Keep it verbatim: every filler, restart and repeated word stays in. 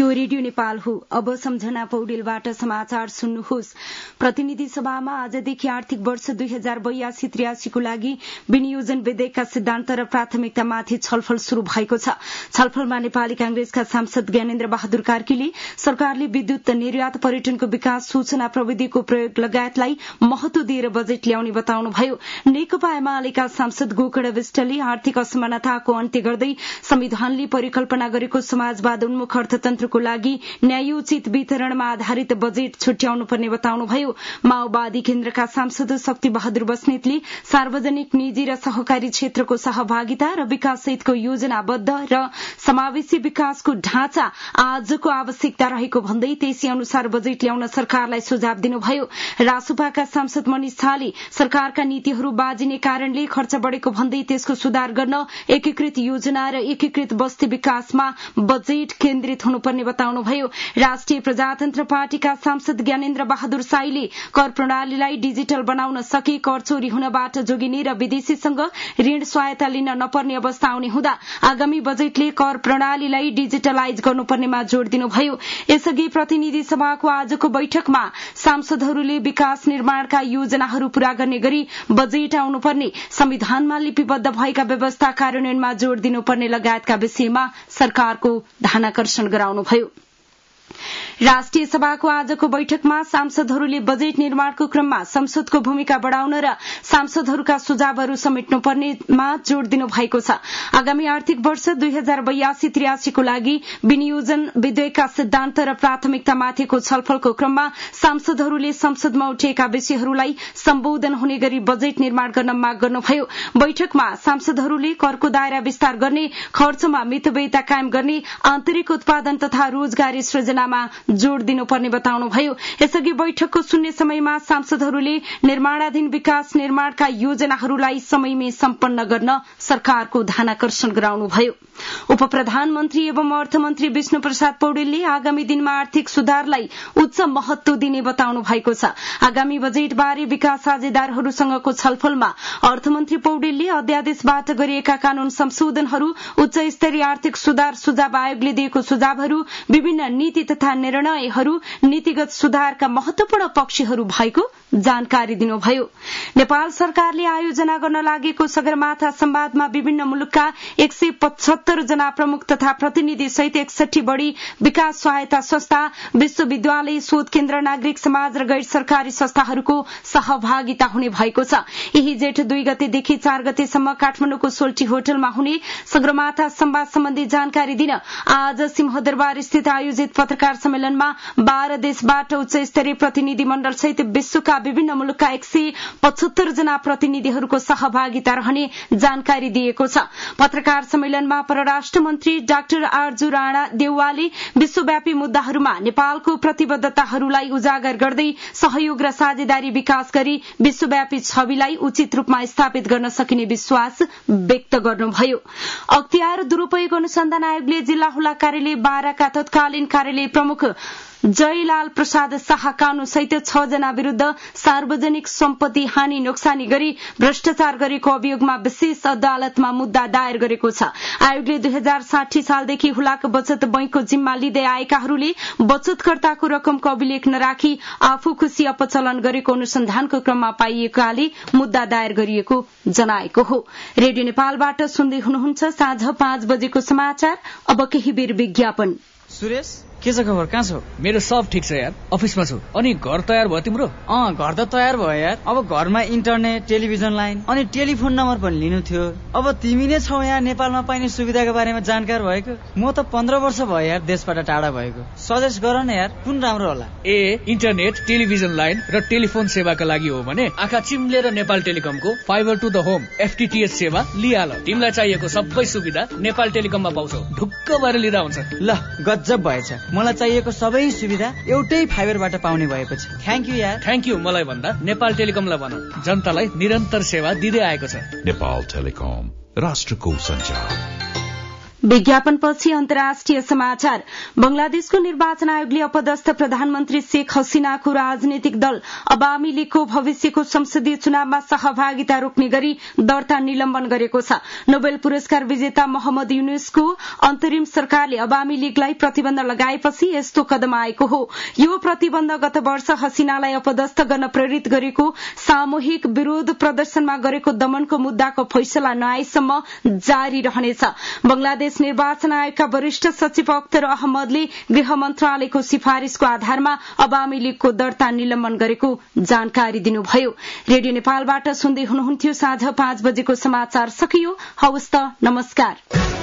यो रेडियो नेपाल हो। अब सम्झना पौडेलबाट समाचार सुन्नुहोस्। प्रतिनिधि सभामा आजदेखि आर्थिक वर्ष दुई हजार बयासी त्रियासीको लागि विनियोजन विधेयकका सिद्धान्त र प्राथमिकतामाथि छलफल शुरू भएको छ। छलफलमा नेपाली कांग्रेसका सांसद ज्ञानेन्द्र बहादुर कार्कीले सरकारले विद्युत निर्यात, पर्यटनको विकास, सूचना प्रविधिको प्रयोग लगायतलाई महत्व दिएर बजेट ल्याउने बताउनुभयो। नेकपा एमालेका सांसद गोकर्ण विष्टले आर्थिक असमानताको अन्त्य गर्दै संविधानले परिकल्पना गरेको समाजवाद उन्मुख अर्थतन्त्रको लागि न्यायोचित वितरणमा आधारित बजेट छुट्याउनुपर्ने बताउनुभयो। माओवादी केन्द्रका सांसद शक्ति बहादुर बस्नेतले सार्वजनिक, निजी र सहकारी क्षेत्रको सहभागिता र विकास सहितको योजनाबद्ध र समावेशी विकासको ढाँचा आजको आवश्यकता रहेको भन्दै त्यसै अनुसार बजेट ल्याउन सरकारलाई सुझाव दिनुभयो। रासुपाका सांसद मनिष झाले सरकारका नीतिहरू बाजिने कारणले खर्च बढ़ेको भन्दै त्यसको सुधार गर्न एकीकृत योजना र एकीकृत बस्ती विकासमा बजेट केन्द्रित हुनुपर्ने बताउनुभयो। राष्ट्रिय प्रजातन्त्र पार्टीका सांसद ज्ञानेन्द्र बहादुर साईले कर प्रणालीलाई डिजिटल बनाउन सके कर चोरी हुनबाट जोगिने र विदेशीसँग ऋण सहायता लिन नपर्ने अवस्था आउने हुँदा आगामी बजेटले कर प्रणालीलाई डिजिटलाइज गर्नुपर्नेमा जोड़ दिनुभयो। यसअघि प्रतिनिधि सभाको आजको बैठकमा सांसदहरूले विकास निर्माणका योजनाहरू पूरा गर्ने गरी बजेट आउनुपर्ने, संविधानमा लिपिबद्ध भएका व्यवस्था कार्यान्वयनमा जोड़ दिनुपर्ने लगायतका विषयमा सरकारको ध्यानाकर्षण गराउनुभयो। राष्ट्रिय सभाको आजको बैठकमा सांसदहरूले बजेट निर्माणको क्रममा संसदको भूमिका बढ़ाउन र सांसदहरूका सुझावहरू समेट्नुपर्नेमा जोड़ दिनु भएको छ। आगामी आर्थिक वर्ष दुई हजार बयासी त्रियासीको लागि विनियोजन विधेयकका सिद्धान्त र प्राथमिकतामाथिको छलफलको क्रममा सांसदहरूले संसदमा उठेका विषयहरूलाई सम्बोधन हुने गरी बजेट निर्माण गर्न माग गर्नुभयो। बैठकमा सांसदहरूले करको दायरा विस्तार गर्ने, खर्चमा मितव्ययिता कायम गर्ने, आन्तरिक उत्पादन तथा रोजगारी सृजनामा जोड़ दिनुपर्ने बताउनुभयो। यसअघि बैठकको शून्य समयमा सांसदहरूले निर्माणाधीन विकास निर्माणका योजनाहरूलाई समयमै सम्पन्न गर्न सरकारको ध्यानाकर्षण गराउनुभयो। उप प्रधानमन्त्री एवं अर्थमन्त्री विष्णु प्रसाद पौडेलले आगामी दिनमा आर्थिक सुधारलाई उच्च महत्व दिने बताउनु भएको छ। आगामी बजेटबारे विकास साझेदारहरूसँगको छलफलमा अर्थमन्त्री पौडेलले अध्यादेशबाट गरिएका कानून संशोधनहरू, उच्च स्तरीय आर्थिक सुधार सुझाव आयोगले दिएको सुझावहरू, विभिन्न नीति तथा निर्णयहरू, नीतिगत सुधारका महत्वपूर्ण पक्षहरू भएको जानकारी दिनुभयो। नेपाल सरकारले आयोजना गर्न लागेको सगरमाथा संवादमा विभिन्न मुलुकका एक सय पचहत्तर जना प्रमुख तथा प्रतिनिधि सहित एकसठी बढ़ी विकास सहायता संस्था, विश्वविद्यालय, शोध केन्द्र, नागरिक समाज र गैर सरकारी संस्थाहरूको सहभागिता हुने भएको छ। यही जेठ दुई गतेदेखि चार गतेसम्म काठमाडौँको सोल्टी होटलमा हुने सगरमाथा संवाद सम्बन्धी जानकारी दिन आज सिंहदरबार स्थित आयोजित पत्रकार सम्मेलनमा बाह्र देशबाट उच्च स्तरीय प्रतिनिधि मण्डल सहित विश्वका विभिन्न मुलुकका एक सय पचहत्तर जना प्रतिनिधिहरूको सहभागिता रहने जानकारी दिएको छ। पत्रकार सम्मेलनमा परराष्ट्र मन्त्री डाक्टर आरजू राणा देउवाले विश्वव्यापी मुद्दाहरूमा नेपालको प्रतिबद्धताहरूलाई उजागर गर्दै सहयोग र साझेदारी विकास गरी विश्वव्यापी छविलाई उचित रूपमा स्थापित गर्न सकिने विश्वास व्यक्त गर्नुभयो। अख्तियार दुरूपयोग अनुसन्धान आयोगले जिल्ला हुला कार्यालय बाह्रका तत्कालीन कार्यालय प्रमुख जयलाल प्रसाद शाह कानू सहित छ जना विरूद्ध सार्वजनिक सम्पत्ति हानि नोक्सानी गरी भ्रष्टाचार गरेको अभियोगमा विशेष अदालतमा मुद्दा दायर गरेको छ। आयोगले दुई हजार साठी सालदेखि हुलाक बचत बैंकको जिम्मा लिँदै आएकाहरूले बचतकर्ताको रकमको अभिलेख नराखी आफू खुशी अपचलन गरेको अनुसन्धानको क्रममा पाइएकाले मुद्दा दायर गरिएको जनाएको हो। रेडियो नेपालबाट सुन्दै हुनुहुन्छ साँझ पाँच बजेको समाचार। अब केही बेर विज्ञापन। सुरेश, के छ खबर? कहाँ छौ? मेरो सब ठिक छ यार, अफिसमा छु। अनि घर तयार भयो तिम्रो? अँ, घर त तयार भयो यार। अब घरमा इन्टरनेट, टेलिभिजन लाइन अनि टेलिफोन नम्बर पनि लिनु थियो। अब तिमी नै छौ यहाँ नेपालमा पाइने सुविधाको बारेमा जानकार भएको। म त पन्ध्र वर्ष भयो यार देशबाट टाढा भएको। सजेस्ट गर न यार, कुन राम्रो होला? ए, इन्टरनेट, टेलिभिजन लाइन र टेलिफोन सेवाका लागि हो भने आँखा चिम्लेर नेपाल टेलिकमको fibre to the home FTTH सेवा लिहाल। तिमीलाई चाहिएको सबै सुविधा नेपाल टेलिकममा पाउँछौ। ढुक्क भएर लिँदा हुन्छ। ल, गजब भएछ। मलाई चाहिएको सबै सुविधा एउटै फाइबरबाट पाउने भएपछि थ्याङ्क यू यार। थ्याङ्क यू मलाई भन्दा नेपाल टेलिकमलाई भन, जनतालाई निरन्तर सेवा दिँदै आएको छ। नेपाल टेलिकम, राष्ट्रको सञ्चार। विज्ञापनपछि अन्तर्राष्ट्रिय समाचार। बंगलादेशको निर्वाचन आयोगले अपदस्थ प्रधानमन्त्री शेख हसीनाको राजनीतिक दल अवामी लीगको भविष्यको संसदीय चुनावमा सहभागिता रोक्ने गरी दर्ता निलम्बन गरेको छ। नोबेल पुरस्कार विजेता मोहम्मद युनुसको अन्तरिम सरकारले अवामी लीगलाई प्रतिबन्ध लगाएपछि यस्तो कदम आएको हो। यो प्रतिबन्ध गत वर्ष हसीनालाई अपदस्थ गर्न प्रेरित गरेको सामूहिक विरोध प्रदर्शनमा गरेको दमनको मुद्दाको फैसला नआएसम्म जारी रहनेछ। बंगलादेश निर्वाचन आयोगका वरिष्ठ सचिव अख्तर अहमदले गृह मन्त्रालयको सिफारिशको आधारमा अवामी लीगको दर्ता निलम्बन गरेको जानकारी दिनुभयो। रेडियो नेपालबाट सुन्दै हुनुहुन्थ्यो। साँझ पाँच बजेको समाचार सकियो। हवस् त, नमस्कार।